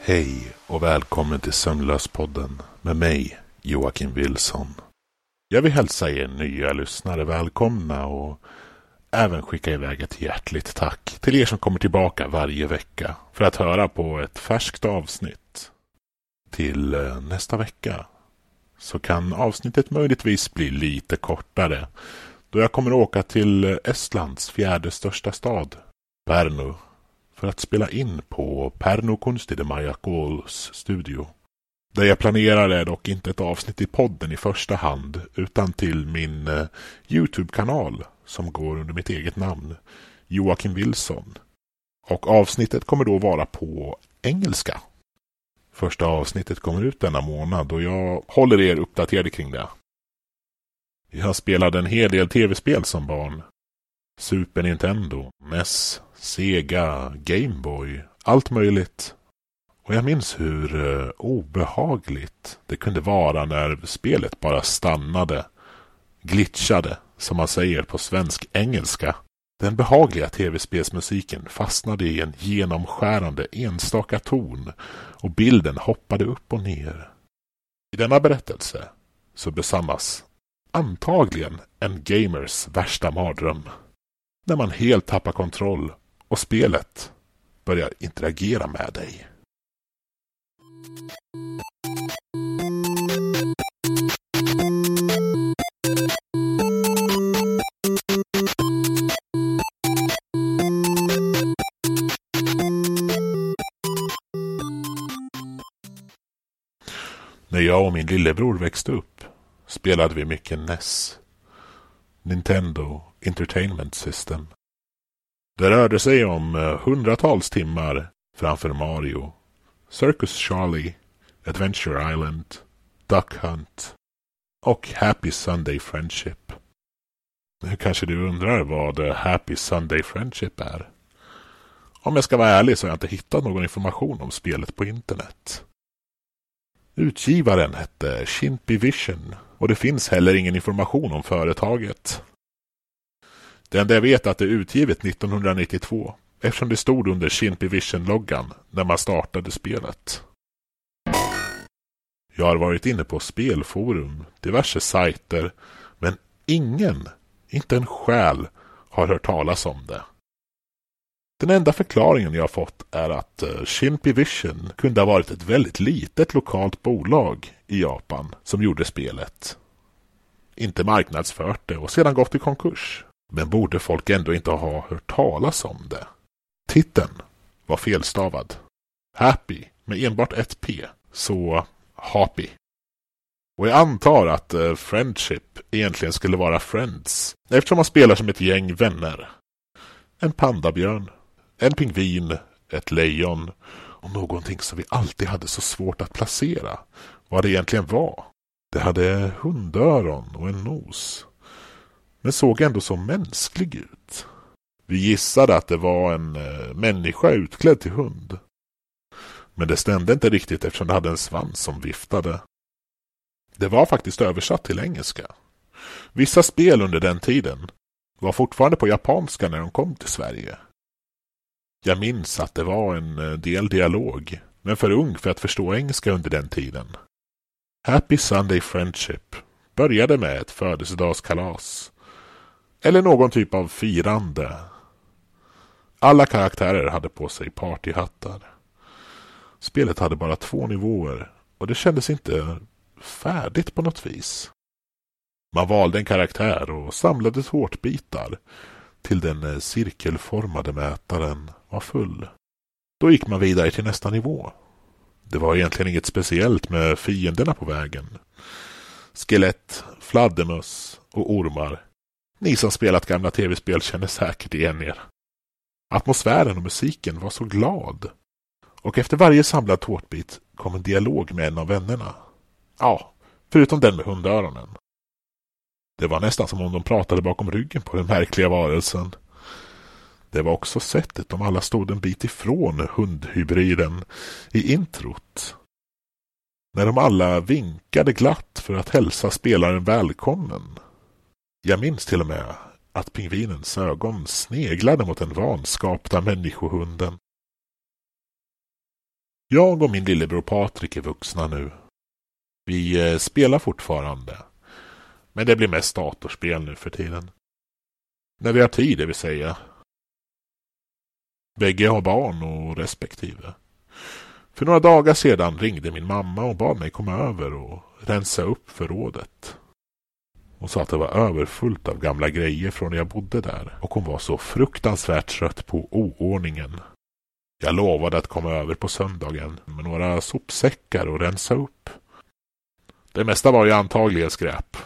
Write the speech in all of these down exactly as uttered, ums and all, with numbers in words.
Hej och välkommen till Sömnlöspodden med mig, Joakim Wilson. Jag vill hälsa er nya lyssnare välkomna och även skicka iväg ett hjärtligt tack till er som kommer tillbaka varje vecka för att höra på ett färskt avsnitt. Till nästa vecka så kan avsnittet möjligtvis bli lite kortare då jag kommer åka till Estlands fjärde största stad, Pärnu, för att spela in på Pärnu Kunstimajakoulu's studio. Det jag planerar är dock inte ett avsnitt i podden i första hand utan till min eh, YouTube-kanal som går under mitt eget namn, Joakim Wilson. Och avsnittet kommer då vara på engelska. Första avsnittet kommer ut denna månad och jag håller er uppdaterade kring det. Jag spelade en hel del tv-spel som barn. Super Nintendo, N E S, Sega, Game Boy, allt möjligt. Och jag minns hur uh, obehagligt det kunde vara när spelet bara stannade, glitchade, som man säger på svensk-engelska. Den behagliga tv-spelsmusiken fastnade i en genomskärande enstaka ton och bilden hoppade upp och ner. I denna berättelse så besannas antagligen en gamers värsta mardröm. När man helt tappar kontroll och spelet börjar interagera med dig. När jag och min lillebror växte upp spelade vi mycket N E S, Nintendo Entertainment System. Det rörde sig om hundratals timmar framför Mario, Circus Charlie, Adventure Island, Duck Hunt och Happy Sunday Friendship. Nu kanske du undrar vad Happy Sunday Friendship är. Om jag ska vara ärlig så har jag inte hittat någon information om spelet på internet. Utgivaren hette Shimpy Vision och det finns heller ingen information om företaget. Det enda jag vet är att det är utgivet nittonhundranittiotvå eftersom det stod under Shimpy Vision-loggan när man startade spelet. Jag har varit inne på spelforum, diverse sajter, men ingen, inte en själ, har hört talas om det. Den enda förklaringen jag har fått är att uh, Shimpy Vision kunde ha varit ett väldigt litet lokalt bolag i Japan som gjorde spelet. Inte marknadsfört det och sedan gått i konkurs. Men borde folk ändå inte ha hört talas om det? Titeln var felstavad. Happy med enbart ett P, så happy. Och jag antar att uh, Friendship egentligen skulle vara Friends eftersom man spelar som ett gäng vänner. En pandabjörn, en pingvin, ett lejon och någonting som vi alltid hade så svårt att placera vad det egentligen var. Det hade hundöron och en nos, men såg ändå så mänsklig ut. Vi gissade att det var en äh, människa utklädd till hund. Men det stämde inte riktigt eftersom det hade en svans som viftade. Det var faktiskt översatt till engelska. Vissa spel under den tiden var fortfarande på japanska när de kom till Sverige. Jag minns att det var en del dialog, men för ung för att förstå engelska under den tiden. Happy Sunday Friendship började med ett födelsedagskalas eller någon typ av firande. Alla karaktärer hade på sig partyhattar. Spelet hade bara två nivåer och det kändes inte färdigt på något vis. Man valde en karaktär och samlade tårtbitar till den cirkelformade mätaren var full. Då gick man vidare till nästa nivå. Det var egentligen inget speciellt med fienderna på vägen. Skelett, fladdermöss och ormar. Ni som spelat gamla tv-spel känner säkert igen er. Atmosfären och musiken var så glad. Och efter varje samlad tårtbit kom en dialog med en av vännerna. Ja, förutom den med hundöronen. Det var nästan som om de pratade bakom ryggen på den märkliga varelsen. Det var också sättet om alla stod en bit ifrån hundhybriden i introt. När de alla vinkade glatt för att hälsa spelaren välkommen. Jag minns till och med att pingvinens ögon sneglade mot den vanskapta människohunden. Jag och min lillebror Patrik är vuxna nu. Vi eh, spelar fortfarande. Men det blir mest datorspel nu för tiden. När vi har tid, det vill säga. Bägge har barn och respektive. För några dagar sedan ringde min mamma och bad mig komma över och rensa upp förrådet. Hon sa att det var överfullt av gamla grejer från när jag bodde där. Och hon var så fruktansvärt trött på oordningen. Jag lovade att komma över på söndagen med några sopsäckar och rensa upp. Det mesta var ju antagligen skräp.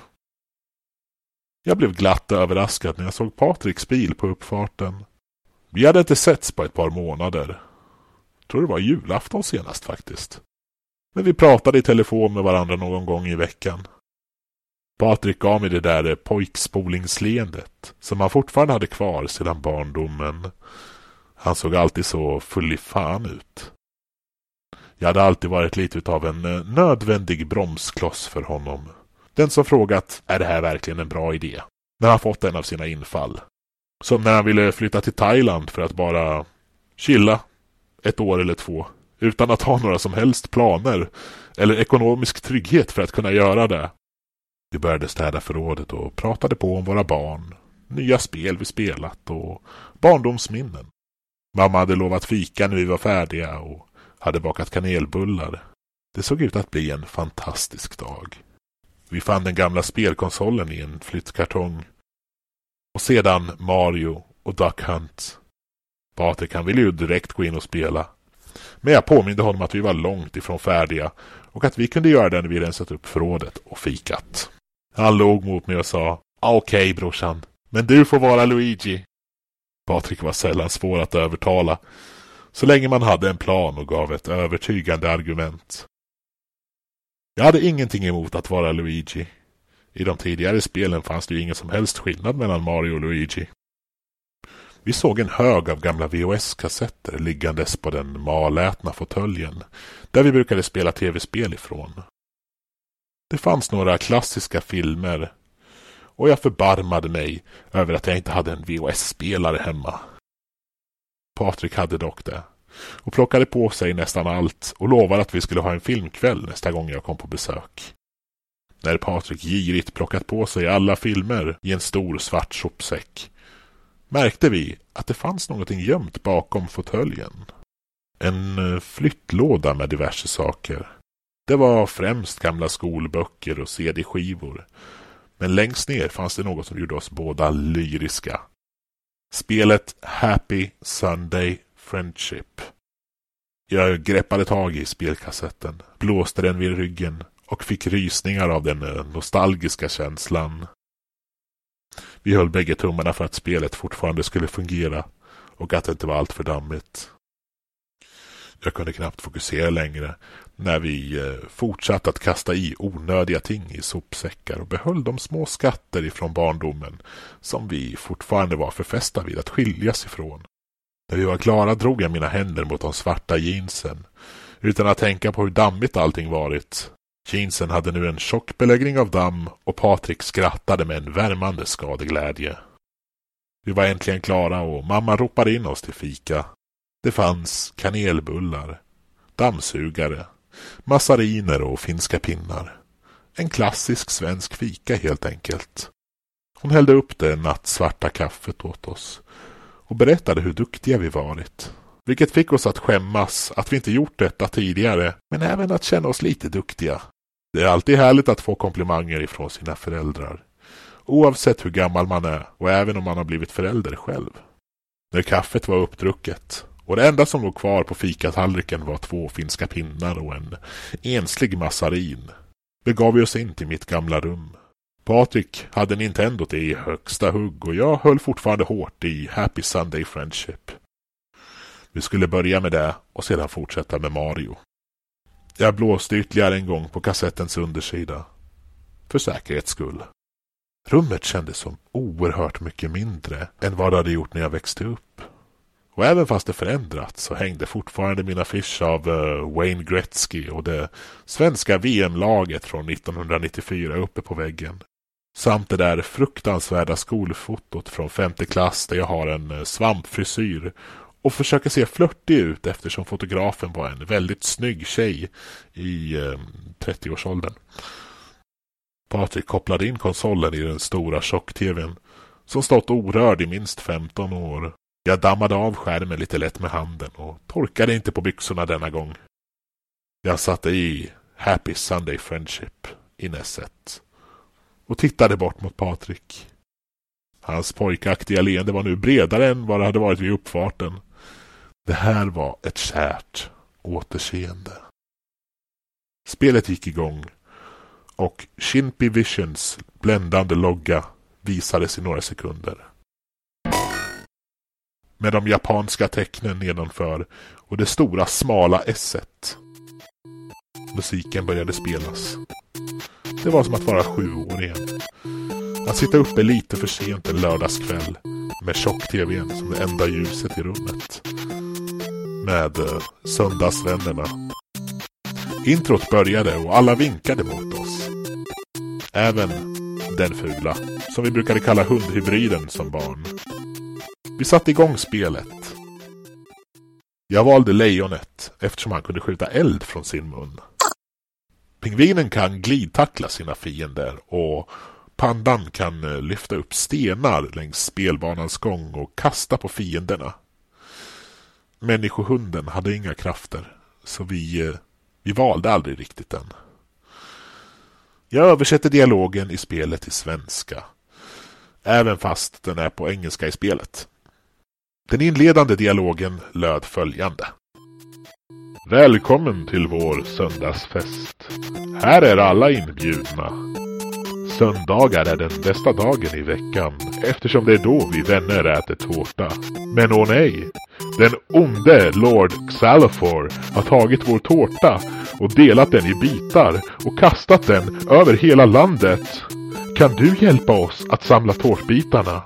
Jag blev glatt överraskad när jag såg Patriks bil på uppfarten. Vi hade inte setts på ett par månader. Jag tror det var julafton senast faktiskt. Men vi pratade i telefon med varandra någon gång i veckan. Patrik gav mig det där pojkspolingsleendet som han fortfarande hade kvar sedan barndomen. Han såg alltid så full i fan ut. Jag hade alltid varit lite av en nödvändig bromskloss för honom. Den som frågat, är det här verkligen en bra idé? När han fått en av sina infall. Som när han ville flytta till Thailand för att bara chilla ett år eller två. Utan att ha några som helst planer eller ekonomisk trygghet för att kunna göra det. Vi började städa förrådet och pratade på om våra barn, nya spel vi spelat och barndomsminnen. Mamma hade lovat fika när vi var färdiga och hade bakat kanelbullar. Det såg ut att bli en fantastisk dag. Vi fann den gamla spelkonsolen i en flyttkartong. Och sedan Mario och Duck Hunt. Patrik han ville ju direkt gå in och spela. Men jag påminde honom att vi var långt ifrån färdiga och att vi kunde göra det när vi rensat upp förrådet och fikat. Han låg mot mig och sa, okej okay, brorsan, men du får vara Luigi. Patrik var sällan svår att övertala, så länge man hade en plan och gav ett övertygande argument. Jag hade ingenting emot att vara Luigi. I de tidigare spelen fanns det ju ingen som helst skillnad mellan Mario och Luigi. Vi såg en hög av gamla V H S-kassetter liggandes på den malätna fåtöljen, där vi brukade spela tv-spel ifrån. Det fanns några klassiska filmer, och jag förbarmade mig över att jag inte hade en V H S-spelare hemma. Patrik hade dock det, och plockade på sig nästan allt och lovade att vi skulle ha en filmkväll nästa gång jag kom på besök. När Patrik girigt plockat på sig alla filmer i en stor svart sopsäck, märkte vi att det fanns någonting gömt bakom fåtöljen. En flyttlåda med diverse saker. Det var främst gamla skolböcker och C D-skivor. Men längst ner fanns det något som gjorde oss båda lyriska. Spelet Happy Sunday Friendship. Jag greppade tag i spelkassetten, blåste den vid ryggen och fick rysningar av den nostalgiska känslan. Vi höll bägge tummarna för att spelet fortfarande skulle fungera och att det inte var allt för dammigt. Jag kunde knappt fokusera längre när vi fortsatte att kasta i onödiga ting i sopsäckar och behöll de små skatter ifrån barndomen som vi fortfarande var förfästa vid att skiljas ifrån. När vi var klara drog jag mina händer mot de svarta jeansen utan att tänka på hur dammigt allting varit. Jeansen hade nu en tjock beläggning av damm och Patrik skrattade med en värmande skadeglädje. Vi var äntligen klara och mamma ropade in oss till fika. Det fanns kanelbullar, dammsugare, massariner och finska pinnar. En klassisk svensk fika helt enkelt. Hon hällde upp det nattsvarta kaffet åt oss och berättade hur duktiga vi varit. Vilket fick oss att skämmas att vi inte gjort detta tidigare, men även att känna oss lite duktiga. Det är alltid härligt att få komplimanger ifrån sina föräldrar. Oavsett hur gammal man är och även om man har blivit förälder själv. När kaffet var uppdrucket och det enda som låg kvar på fikatallriken var två finska pinnar och en enslig massarin, begav vi oss in till mitt gamla rum. Patrik hade Nintendo i högsta hugg och jag höll fortfarande hårt i Happy Sunday Friendship. Vi skulle börja med det och sedan fortsätta med Mario. Jag blåste ytterligare en gång på kassettens undersida. För säkerhets skull. Rummet kändes som oerhört mycket mindre än vad det hade gjort när jag växte upp. Och även fast det förändrats så hängde fortfarande min affisch av uh, Wayne Gretzky och det svenska V M-laget från nittonhundranittiofyra uppe på väggen. Samt det där fruktansvärda skolfotot från femte klass där jag har en uh, svampfrisyr och försöka se flörtig ut eftersom fotografen var en väldigt snygg tjej i eh, trettioårsåldern. Patrik kopplade in konsolen i den stora tjock-tvn som stått orörd i minst femton år. Jag dammade av skärmen lite lätt med handen och torkade inte på byxorna denna gång. Jag satte i Happy Sunday Friendship i Ness ett och tittade bort mot Patrik. Hans pojkaktiga leende var nu bredare än vad det hade varit vid uppfarten. Det här var ett kärt återseende. Spelet gick igång och Shinpy Visions bländande logga visades i några sekunder. Med de japanska tecknen nedanför och det stora smala esset. Musiken började spelas. Det var som att vara sju år igen. Att sitta uppe lite för sent en lördagskväll med tjock-tvn som det enda ljuset i rummet. Med uh, söndagsvännerna. Introt började och alla vinkade mot oss. Även den fula, som vi brukade kalla hundhybriden som barn. Vi satte igång spelet. Jag valde lejonet eftersom han kunde skjuta eld från sin mun. Pingvinen kan glidtackla sina fiender och pandan kan lyfta upp stenar längs spelbanans gång och kasta på fienderna. Människohunden hade inga krafter, så vi, vi valde aldrig riktigt den. Jag översätter dialogen i spelet till svenska, även fast den är på engelska i spelet. Den inledande dialogen löd följande. Välkommen till vår söndagsfest. Här är alla inbjudna. Söndagar är den bästa dagen i veckan eftersom det är då vi vänner äter tårta. Men åh nej, den onde Lord Xalafor har tagit vår tårta och delat den i bitar och kastat den över hela landet. Kan du hjälpa oss att samla tårtbitarna?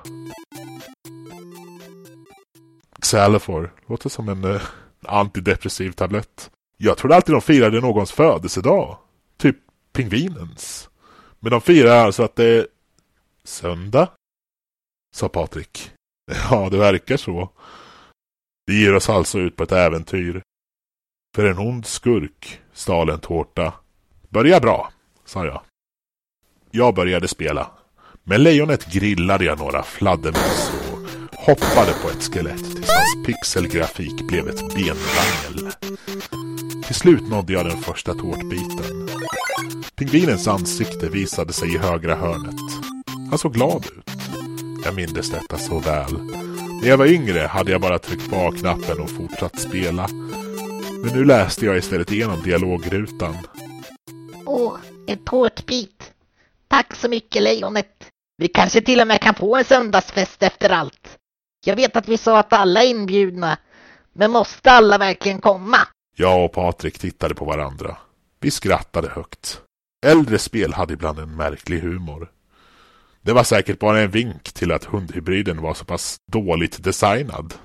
Xalafor låter som en uh, antidepressiv tablett. Jag trodde alltid de firade någons födelsedag. Typ pingvinens. Men de firar alltså att det är söndag, sa Patrik. Ja, det verkar så. Vi ger oss alltså ut på ett äventyr. För en ond skurk stal en tårta. Börja bra, sa jag. Jag började spela. Med lejonet grillade jag några fladdermöss och hoppade på ett skelett tills hans pixelgrafik blev ett benrangel. Till slut nådde jag den första tårtbiten. Pingvinens ansikte visade sig i högra hörnet. Han såg glad ut. Jag mindes detta så väl. När jag var yngre hade jag bara tryckt på A-knappen och fortsatt spela. Men nu läste jag istället igenom dialogrutan. Åh, en tårtbit. Tack så mycket, lejonet. Vi kanske till och med kan få en söndagsfest efter allt. Jag vet att vi sa att alla är inbjudna. Men måste alla verkligen komma? Jag och Patrik tittade på varandra. Vi skrattade högt. Äldre spel hade ibland en märklig humor. Det var säkert bara en vink till att hundhybriden var så pass dåligt designad.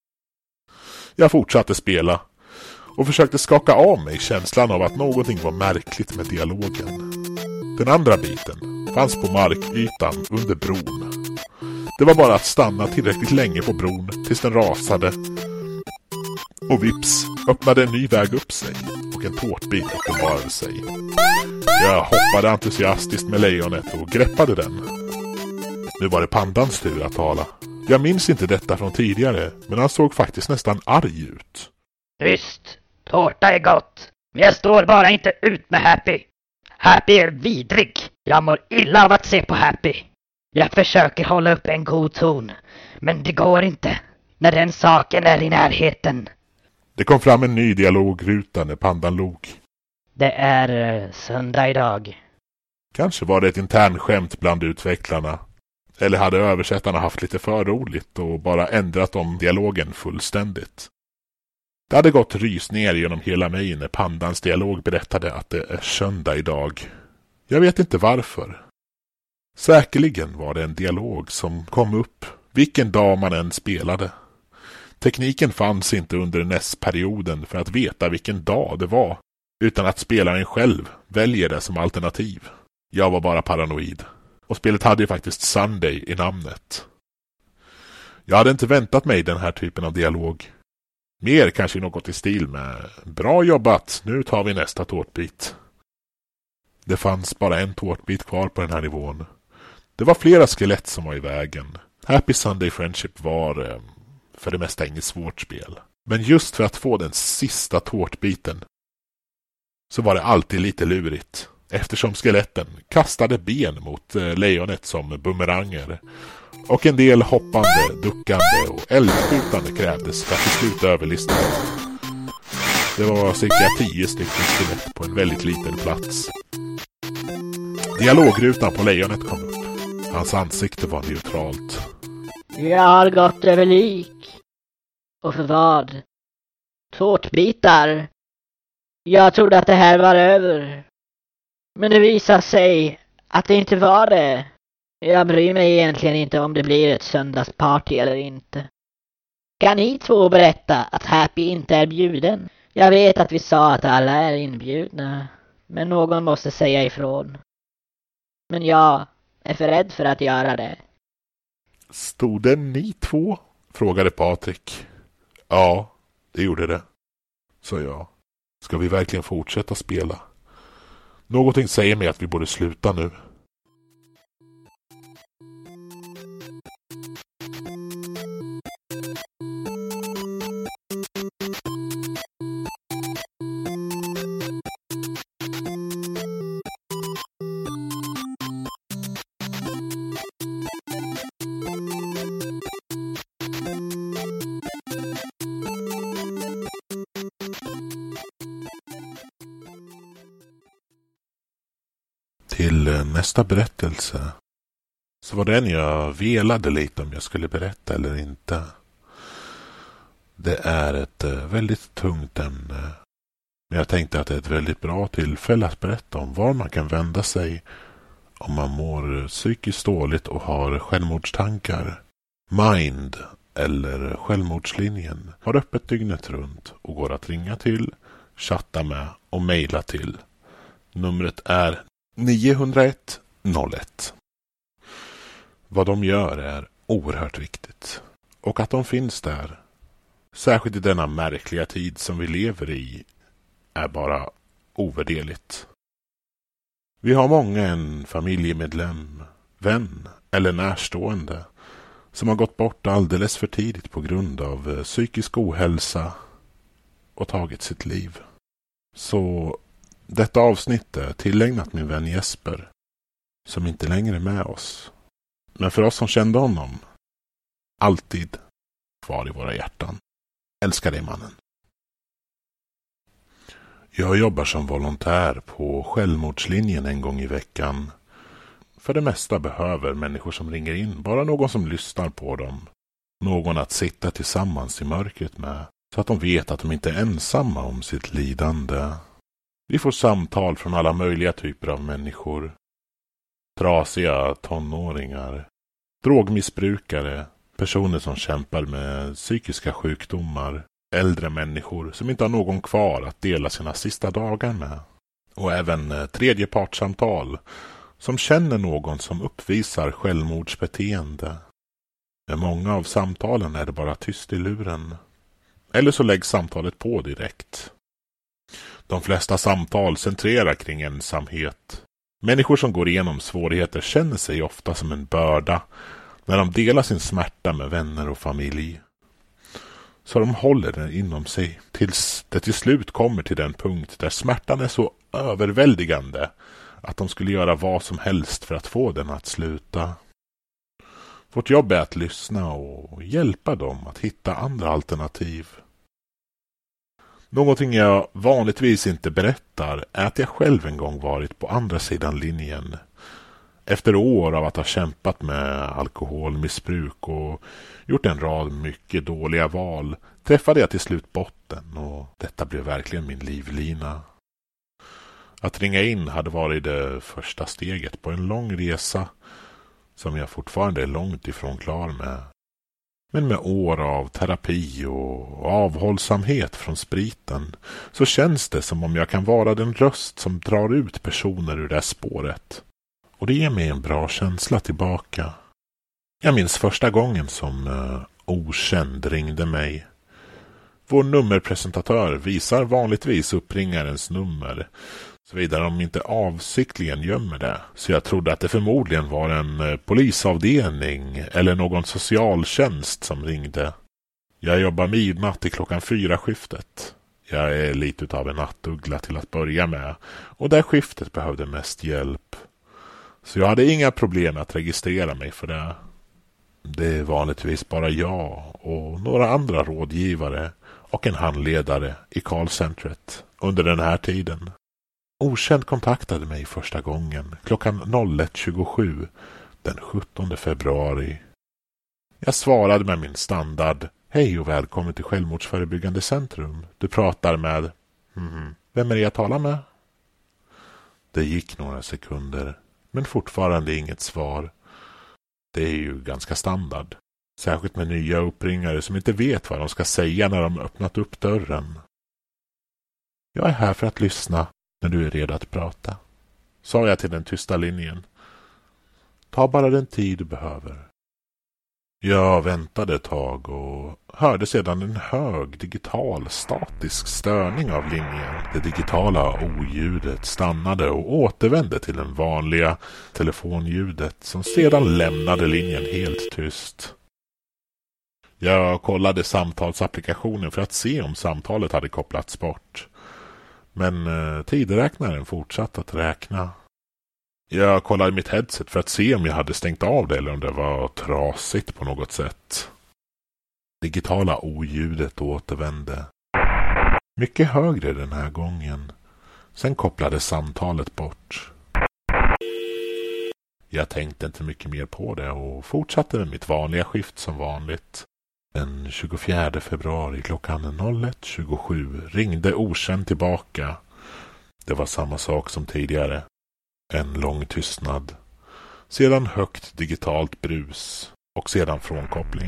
Jag fortsatte spela och försökte skaka av mig känslan av att någonting var märkligt med dialogen. Den andra biten fanns på markytan under bron. Det var bara att stanna tillräckligt länge på bron tills den rasade. Och vips öppnade en ny väg upp sig och en tårtbit uppenbarade sig. Jag hoppade entusiastiskt med lejonet och greppade den. Nu var det pandans tur att tala. Jag minns inte detta från tidigare, men han såg faktiskt nästan arg ut. Tyst, tårta är gott. Men jag står bara inte ut med Happy. Happy är vidrig. Jag mår illa av att se på Happy. Jag försöker hålla upp en god ton, men det går inte när den saken är i närheten. Det kom fram en ny dialogruta när pandan log. Det är uh, söndag idag. Kanske var det ett internskämt bland utvecklarna. Eller hade översättarna haft lite för roligt och bara ändrat om dialogen fullständigt. Det hade gått rys ner genom hela mig när pandans dialog berättade att det är söndag idag. Jag vet inte varför. Säkerligen var det en dialog som kom upp vilken dag man än spelade. Tekniken fanns inte under N E S-perioden för att veta vilken dag det var, utan att spelaren själv väljer det som alternativ. Jag var bara paranoid. Och spelet hade ju faktiskt Sunday i namnet. Jag hade inte väntat mig den här typen av dialog. Mer kanske något i stil med bra jobbat, nu tar vi nästa tårtbit. Det fanns bara en tårtbit kvar på den här nivån. Det var flera skelett som var i vägen. Happy Sunday Friendship var för det mesta inget svårt spel. Men just för att få den sista tårtbiten så var det alltid lite lurigt. Eftersom skeletten kastade ben mot lejonet som bumeranger. Och en del hoppande, duckande och eldskjutande krävdes för att till slut överlista. Det var cirka tio stycken skelett på en väldigt liten plats. Dialogrutan på lejonet kom upp. Hans ansikte var neutralt. Jag har gått över lik. Och för vad? Tårtbitar. Jag trodde att det här var över. Men det visar sig att det inte var det. Jag bryr mig egentligen inte om det blir ett söndagsparty eller inte. Kan ni två berätta att Happy inte är bjuden? Jag vet att vi sa att alla är inbjudna. Men någon måste säga ifrån. Men jag är för rädd för att göra det. Stod det ni två? Frågade Patrik. Ja, det gjorde det. Så jag. Ska vi verkligen fortsätta spela? Någonting säger mig att vi borde sluta nu. Till nästa berättelse så var den jag velade lite om jag skulle berätta eller inte. Det är ett väldigt tungt ämne. Men jag tänkte att det är ett väldigt bra tillfälle att berätta om var man kan vända sig om man mår psykiskt dåligt och har självmordstankar. Mind eller Självmordslinjen har öppet dygnet runt och går att ringa till, chatta med och mejla till. Numret är nio noll ett noll ett. Vad de gör är oerhört viktigt. Och att de finns där, särskilt i denna märkliga tid som vi lever i, är bara ovärderligt. Vi har många en familjemedlem, vän eller närstående som har gått bort alldeles för tidigt på grund av psykisk ohälsa och tagit sitt liv. Så detta avsnitt är tillägnat min vän Jesper, som inte längre är med oss. Men för oss som kände honom, alltid kvar i våra hjärtan. Älskar dig, mannen. Jag jobbar som volontär på Självmordslinjen en gång i veckan. För det mesta behöver människor som ringer in bara någon som lyssnar på dem. Någon att sitta tillsammans i mörkret med, så att de vet att de inte är ensamma om sitt lidande. Vi får samtal från alla möjliga typer av människor. Trasiga tonåringar, drogmissbrukare, personer som kämpar med psykiska sjukdomar, äldre människor som inte har någon kvar att dela sina sista dagar med. Och även tredjepartssamtal som känner någon som uppvisar självmordsbeteende. Med många av samtalen är det bara tyst i luren. Eller så läggs samtalet på direkt. De flesta samtal centrerar kring ensamhet. Människor som går igenom svårigheter känner sig ofta som en börda när de delar sin smärta med vänner och familj. Så de håller den inom sig tills det till slut kommer till den punkt där smärtan är så överväldigande att de skulle göra vad som helst för att få den att sluta. Vårt jobb är att lyssna och hjälpa dem att hitta andra alternativ. Någonting jag vanligtvis inte berättar är att jag själv en gång varit på andra sidan linjen. Efter år av att ha kämpat med alkoholmissbruk och gjort en rad mycket dåliga val träffade jag till slut botten, och detta blev verkligen min livlina. Att ringa in hade varit det första steget på en lång resa som jag fortfarande är långt ifrån klar med. Men med år av terapi och avhållsamhet från spriten så känns det som om jag kan vara den röst som drar ut personer ur det spåret. Och det ger mig en bra känsla tillbaka. Jag minns första gången som uh, okänd ringde mig. Vår nummerpresentatör visar vanligtvis uppringarens nummer, såvida de inte avsiktligen gömmer det. Så jag trodde att det förmodligen var en polisavdelning eller någon socialtjänst som ringde. Jag jobbar midnatt till klockan fyra skiftet. Jag är lite av en nattuggla till att börja med, och det skiftet behövde mest hjälp. Så jag hade inga problem att registrera mig för det. Det är vanligtvis bara jag och några andra rådgivare och en handledare i callcentret under den här tiden. Okänd kontaktade mig första gången klockan ett tjugosju den sjuttonde februari. Jag svarade med min standard: hej och välkommen till Självmordsförebyggande centrum. Du pratar med... Mm, vem är det jag talar med? Det gick några sekunder, men fortfarande inget svar. Det är ju ganska standard. Särskilt med nya uppringare som inte vet vad de ska säga när de öppnat upp dörren. Jag är här för att lyssna när du är redo att prata, sa jag till den tysta linjen. Ta bara den tid du behöver. Jag väntade ett tag och hörde sedan en hög digital statisk störning av linjen. Det digitala oljudet stannade och återvände till den vanliga telefonljudet som sedan lämnade linjen helt tyst. Jag kollade samtalsapplikationen för att se om samtalet hade kopplats bort. Men eh, tideräknaren fortsatte att räkna. Jag kollade mitt headset för att se om jag hade stängt av det eller om det var trasigt på något sätt. Digitala oljudet återvände. Mycket högre den här gången. Sen kopplades samtalet bort. Jag tänkte inte mycket mer på det och fortsatte med mitt vanliga skift som vanligt. Den tjugofjärde februari klockan ett tjugosju ringde okänd tillbaka. Det var samma sak som tidigare. En lång tystnad. Sedan högt digitalt brus. Och sedan frånkoppling.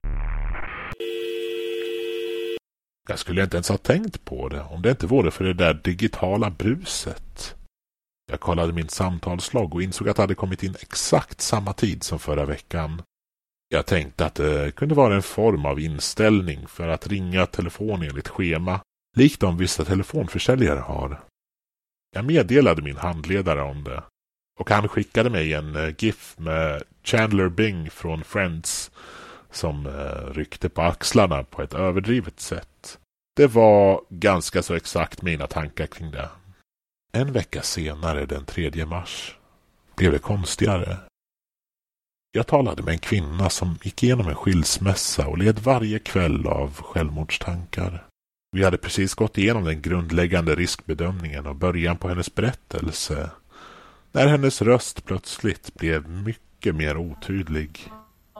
Jag skulle inte ens ha tänkt på det om det inte vore för det där digitala bruset. Jag kollade min samtalslogg och insåg att det hade kommit in exakt samma tid som förra veckan. Jag tänkte att det kunde vara en form av inställning för att ringa telefon enligt schema, likt de vissa telefonförsäljare har. Jag meddelade min handledare om det, och han skickade mig en gif med Chandler Bing från Friends som ryckte på axlarna på ett överdrivet sätt. Det var ganska så exakt mina tankar kring det. En vecka senare, den tredje mars, blev det konstigare. Jag talade med en kvinna som gick igenom en skilsmässa och led varje kväll av självmordstankar. Vi hade precis gått igenom den grundläggande riskbedömningen och början på hennes berättelse, när hennes röst plötsligt blev mycket mer otydlig.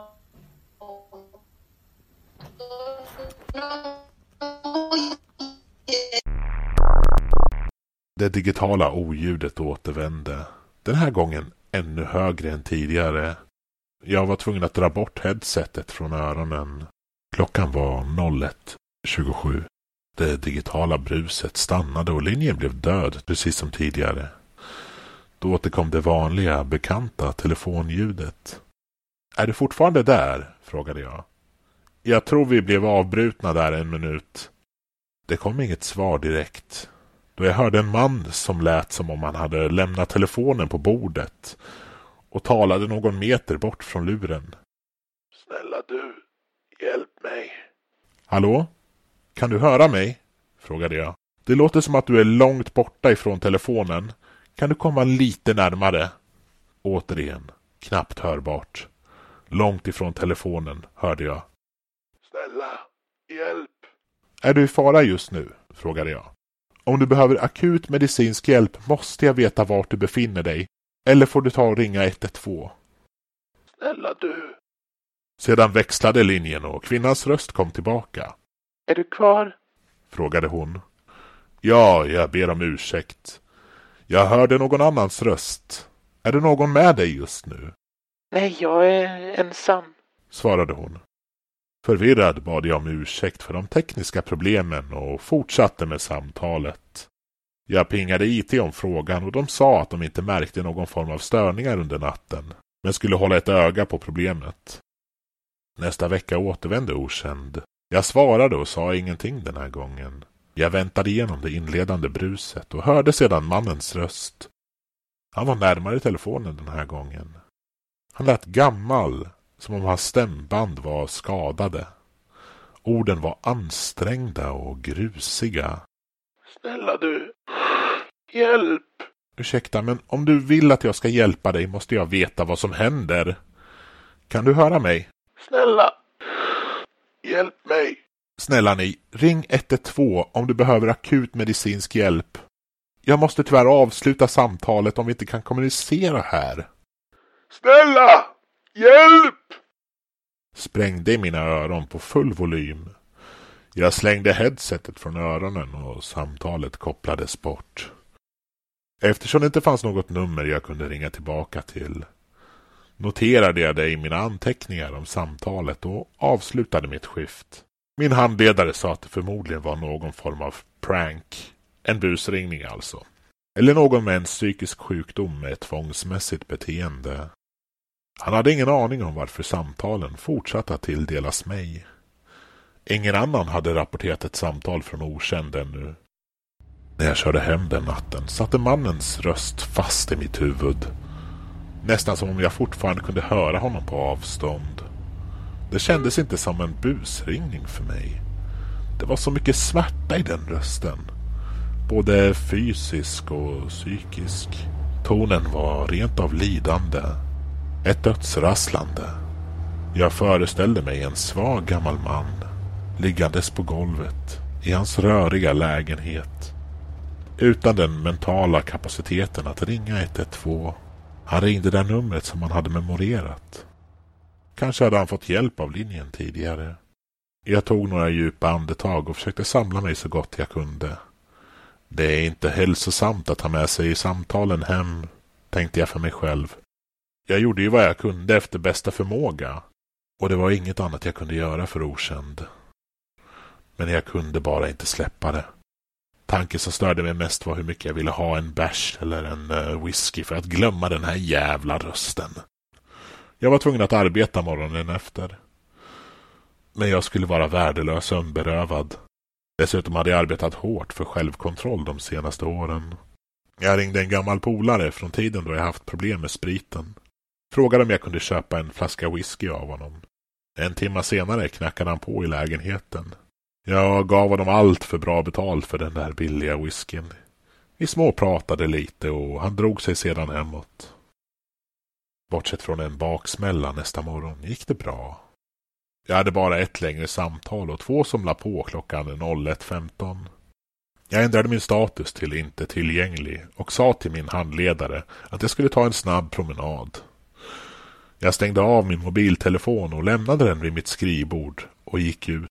Det digitala oljudet återvände, den här gången ännu högre än tidigare. Jag var tvungen att dra bort headsetet från öronen. Klockan var ett tjugosju. Det digitala bruset stannade och linjen blev död, precis som tidigare. Då återkom det vanliga, bekanta telefonljudet. Är du fortfarande där? Frågade jag. Jag tror vi blev avbrutna där en minut. Det kom inget svar direkt. Då jag hörde en man som lät som om han hade lämnat telefonen på bordet och talade någon meter bort från luren. Snälla du, hjälp mig. Hallå? Kan du höra mig? Frågade jag. Det låter som att du är långt borta ifrån telefonen. Kan du komma lite närmare? Återigen, knappt hörbart. Långt ifrån telefonen, hörde jag. Snälla, hjälp. Är du i fara just nu? Frågade jag. Om du behöver akut medicinsk hjälp måste jag veta vart du befinner dig. Eller får du ta och ringa ett ett två. Snälla du. Sedan växlade linjen och kvinnans röst kom tillbaka. Är du kvar? Frågade hon. Ja, jag ber om ursäkt. Jag hörde någon annans röst. Är det någon med dig just nu? Nej, jag är ensam, svarade hon. Förvirrad bad jag om ursäkt för de tekniska problemen och fortsatte med samtalet. Jag pingade I T om frågan och de sa att de inte märkte någon form av störningar under natten, men skulle hålla ett öga på problemet. Nästa vecka återvände okänd. Jag svarade och sa ingenting den här gången. Jag väntade igenom det inledande bruset och hörde sedan mannens röst. Han var närmare telefonen den här gången. Han lät gammal, som om hans stämband var skadade. Orden var ansträngda och grusiga. Snälla du, hjälp! Ursäkta, men om du vill att jag ska hjälpa dig måste jag veta vad som händer. Kan du höra mig? Snälla, hjälp mig! Snälla ni, ring ett ett två om du behöver akut medicinsk hjälp. Jag måste tyvärr avsluta samtalet om vi inte kan kommunicera här. Snälla, hjälp! Sprängde i mina öron på full volym. Jag slängde headsetet från öronen och samtalet kopplades bort. Eftersom det inte fanns något nummer jag kunde ringa tillbaka till noterade jag det i mina anteckningar om samtalet och avslutade mitt skift. Min handledare sa att det förmodligen var någon form av prank. En busringning alltså. Eller någon med en psykisk sjukdom med ett tvångsmässigt beteende. Han hade ingen aning om varför samtalen fortsatte att tilldelas mig. Ingen annan hade rapporterat ett samtal från okänd ännu. När jag körde hem den natten satte mannens röst fast i mitt huvud. Nästan som om jag fortfarande kunde höra honom på avstånd. Det kändes inte som en busringning för mig. Det var så mycket smärta i den rösten. Både fysisk och psykisk. Tonen var rent av lidande. Ett dödsrasslande. Jag föreställde mig en svag gammal man liggandes på golvet i hans röriga lägenhet. Utan den mentala kapaciteten att ringa ett ett två. Han ringde det numret som han hade memorerat. Kanske hade han fått hjälp av linjen tidigare. Jag tog några djupa andetag och försökte samla mig så gott jag kunde. Det är inte hälsosamt att ta med sig i samtalen hem, tänkte jag för mig själv. Jag gjorde ju vad jag kunde efter bästa förmåga. Och det var inget annat jag kunde göra för okänd. Men jag kunde bara inte släppa det. Tanken som störde mig mest var hur mycket jag ville ha en bärs eller en uh, whisky för att glömma den här jävla rösten. Jag var tvungen att arbeta morgonen efter. Men jag skulle vara värdelös och sömnberövad. Dessutom hade jag arbetat hårt för självkontroll de senaste åren. Jag ringde en gammal polare från tiden då jag haft problem med spriten. Frågade om jag kunde köpa en flaska whisky av honom. En timme senare knackade han på i lägenheten. Jag gav honom allt för bra betalt för den där billiga whiskyn. Vi småpratade lite och han drog sig sedan hemåt. Bortsett från en baksmälla nästa morgon gick det bra. Jag hade bara ett längre samtal och två som la på klockan ett femton. Jag ändrade min status till inte tillgänglig och sa till min handledare att jag skulle ta en snabb promenad. Jag stängde av min mobiltelefon och lämnade den vid mitt skrivbord och gick ut.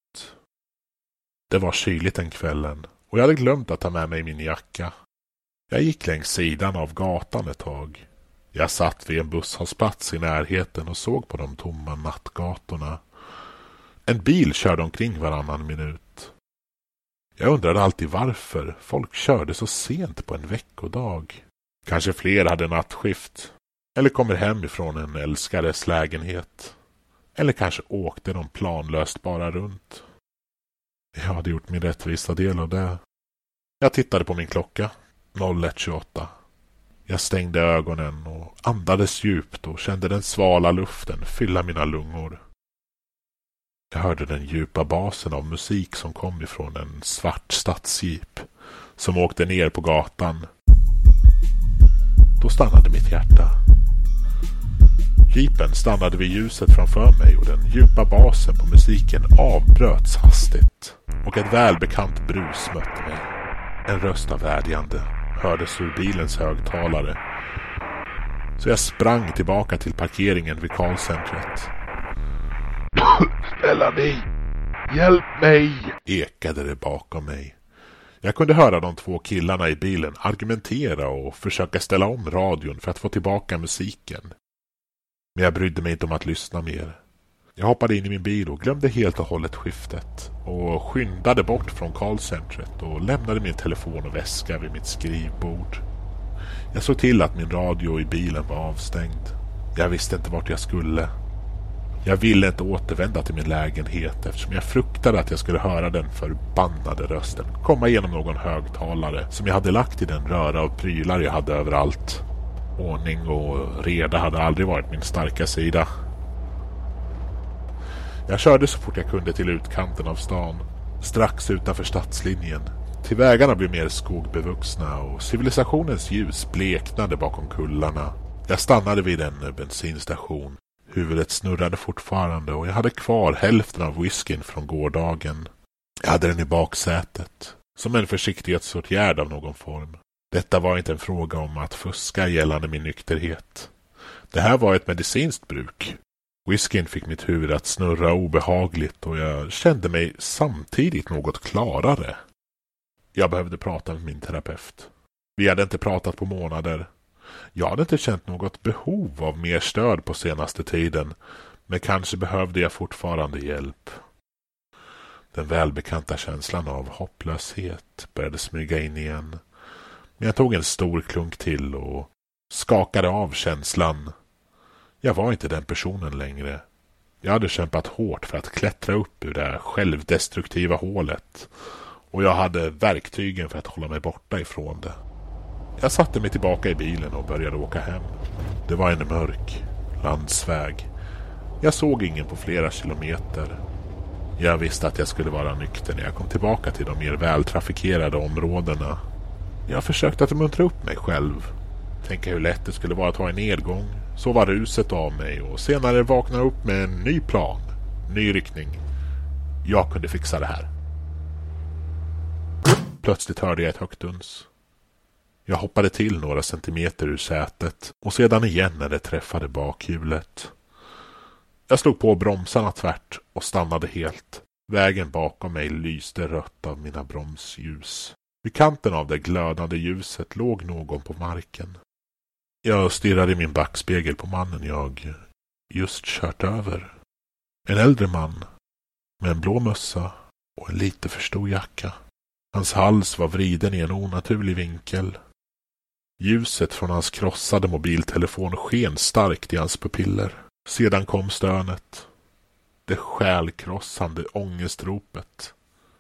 Det var kyligt den kvällen och jag hade glömt att ta med mig min jacka. Jag gick längs sidan av gatan ett tag. Jag satt vid en busshållplats i närheten och såg på de tomma nattgatorna. En bil körde omkring varannan minut. Jag undrade alltid varför folk körde så sent på en veckodag. Kanske fler hade nattskift. Eller kommer hem ifrån en älskares lägenhet. Eller kanske åkte de planlöst bara runt. Jag hade gjort min rättvisa del av det. Jag tittade på min klocka. ett tjugoåtta. Jag stängde ögonen och andades djupt och kände den svala luften fylla mina lungor. Jag hörde den djupa basen av musik som kom ifrån en svart stadsjeep som åkte ner på gatan. Då stannade mitt hjärta. Jeepen stannade vid ljuset framför mig och den djupa basen på musiken avbröts hastigt och ett välbekant brus mötte mig. En röst av vädjande hördes ur bilens högtalare. Så jag sprang tillbaka till parkeringen vid callcentret. Snälla ni, hjälp mig! Ekade det bakom mig. Jag kunde höra de två killarna i bilen argumentera och försöka ställa om radion för att få tillbaka musiken. Men jag brydde mig inte om att lyssna mer. Jag hoppade in i min bil och glömde helt och hållet skiftet och skyndade bort från callcentret och lämnade min telefon och väska vid mitt skrivbord. Jag såg till att min radio i bilen var avstängd. Jag visste inte vart jag skulle. Jag ville inte återvända till min lägenhet eftersom jag fruktade att jag skulle höra den förbannade rösten komma igenom någon högtalare som jag hade lagt i den röra av prylar jag hade överallt. Ordning och reda hade aldrig varit min starka sida. Jag körde så fort jag kunde till utkanten av stan, strax utanför stadslinjen. Till vägarna blev mer skogbevuxna och civilisationens ljus bleknade bakom kullarna. Jag stannade vid en bensinstation. Huvudet snurrade fortfarande och jag hade kvar hälften av whiskyn från gårdagen. Jag hade den i baksätet, som en försiktighetsåtgärd av någon form. Detta var inte en fråga om att fuska gällande min nykterhet. Det här var ett medicinskt bruk. Whiskyn fick mitt huvud att snurra obehagligt och jag kände mig samtidigt något klarare. Jag behövde prata med min terapeut. Vi hade inte pratat på månader. Jag hade inte känt något behov av mer stöd på senaste tiden, men kanske behövde jag fortfarande hjälp. Den välbekanta känslan av hopplöshet började smyga in igen. Men jag tog en stor klunk till och skakade av känslan. Jag var inte den personen längre. Jag hade kämpat hårt för att klättra upp ur det självdestruktiva hålet. Och jag hade verktygen för att hålla mig borta ifrån det. Jag satte mig tillbaka i bilen och började åka hem. Det var en mörk landsväg. Jag såg ingen på flera kilometer. Jag visste att jag skulle vara nykter när jag kom tillbaka till de mer vältrafikerade områdena. Jag försökte att muntra upp mig själv. Tänka hur lätt det skulle vara att ha en nedgång, sova ruset av mig och senare vakna upp med en ny plan, ny riktning. Jag kunde fixa det här. Plötsligt hörde jag ett högt duns. Jag hoppade till några centimeter ur sätet och sedan igen när det träffade bakhjulet. Jag slog på bromsarna tvärt och stannade helt. Vägen bakom mig lyste rött av mina bromsljus. Vid kanten av det glödande ljuset låg någon på marken. Jag stirrade i min backspegel på mannen jag just kört över. En äldre man med en blå mössa och en lite för stor jacka. Hans hals var vriden i en onaturlig vinkel. Ljuset från hans krossade mobiltelefon sken starkt i hans pupiller. Sedan kom stönet. Det själkrossande ångestropet.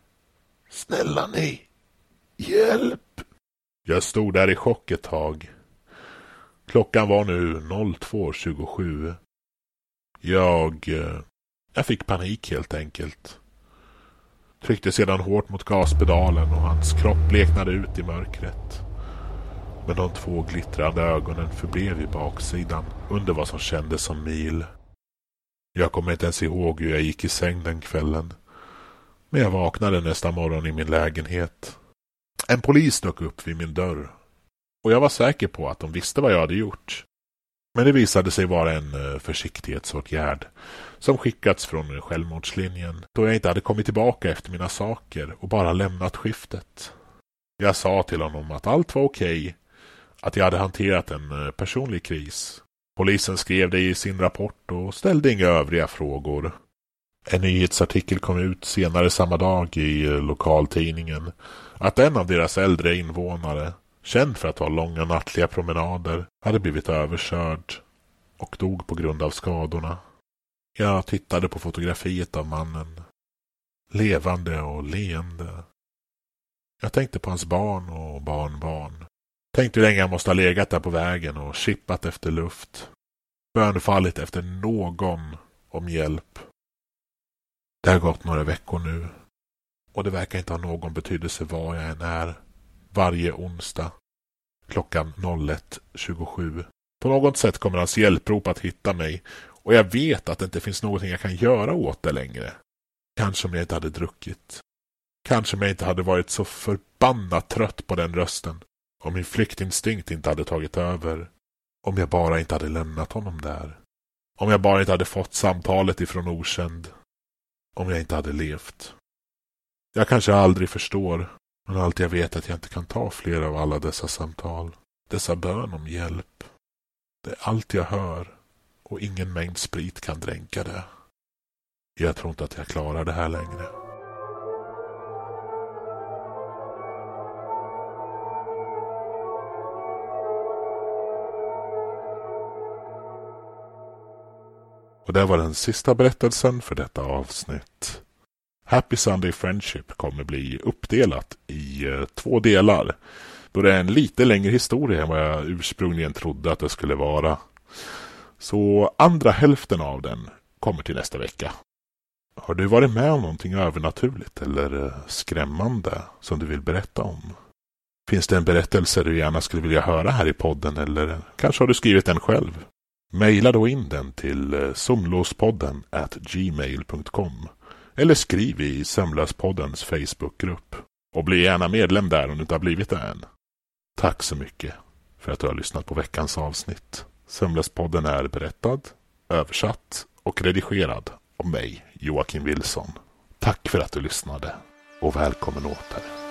Snälla ni, hjälp! Jag stod där i chock ett tag. Klockan var nu två tjugosju. Jag... Jag fick panik helt enkelt. Tryckte sedan hårt mot gaspedalen och hans kropp bleknade ut i mörkret. Men de två glittrande ögonen förblev i baksidan under vad som kändes som mil. Jag kommer inte ens ihåg hur jag gick i säng den kvällen. Men jag vaknade nästa morgon i min lägenhet. En polis dök upp vid min dörr. Och jag var säker på att de visste vad jag hade gjort. Men det visade sig vara en försiktighetsåtgärd som skickats från självmordslinjen då jag inte hade kommit tillbaka efter mina saker och bara lämnat skiftet. Jag sa till honom att allt var okej, att jag hade hanterat en personlig kris. Polisen skrev det i sin rapport och ställde inga övriga frågor. En nyhetsartikel kom ut senare samma dag i lokaltidningen att en av deras äldre invånare, känd för att ha långa nattliga promenader, hade blivit överkörd och dog på grund av skadorna. Jag tittade på fotografiet av mannen, levande och leende. Jag tänkte på hans barn och barnbarn. Tänkte hur länge jag måste ha legat där på vägen och chippat efter luft. Bönfallit efter någon om hjälp. Det har gått några veckor nu. Och det verkar inte ha någon betydelse var jag än är. Varje onsdag. Klockan ett tjugosju. På något sätt kommer hans hjälprop att hitta mig. Och jag vet att det inte finns någonting jag kan göra åt det längre. Kanske om jag inte hade druckit. Kanske om jag inte hade varit så förbannat trött på den rösten. Om min flyktinstinkt inte hade tagit över. Om jag bara inte hade lämnat honom där. Om jag bara inte hade fått samtalet ifrån okänd. Om jag inte hade levt. Jag kanske aldrig förstår. Men allt jag vet är att jag inte kan ta fler av alla dessa samtal. Dessa bön om hjälp. Det är allt jag hör. Och ingen mängd sprit kan dränka det. Jag tror inte att jag klarar det här längre. Och det var den sista berättelsen för detta avsnitt. Happy Sunday Friendship kommer bli uppdelat i eh, två delar. Då det är en lite längre historia än vad jag ursprungligen trodde att det skulle vara. Så andra hälften av den kommer till nästa vecka. Har du varit med om någonting övernaturligt eller skrämmande som du vill berätta om? Finns det en berättelse du gärna skulle vilja höra här i podden, eller kanske har du skrivit den själv? Maila då in den till somlåspodden at gmail dot com eller skriv i Sömnlöspoddens Facebookgrupp. Och bli gärna medlem där om du inte har blivit det än. Tack så mycket för att du har lyssnat på veckans avsnitt. Sömnlöspodden är berättad, översatt och redigerad av mig, Joakim Wilson. Tack för att du lyssnade och välkommen åter.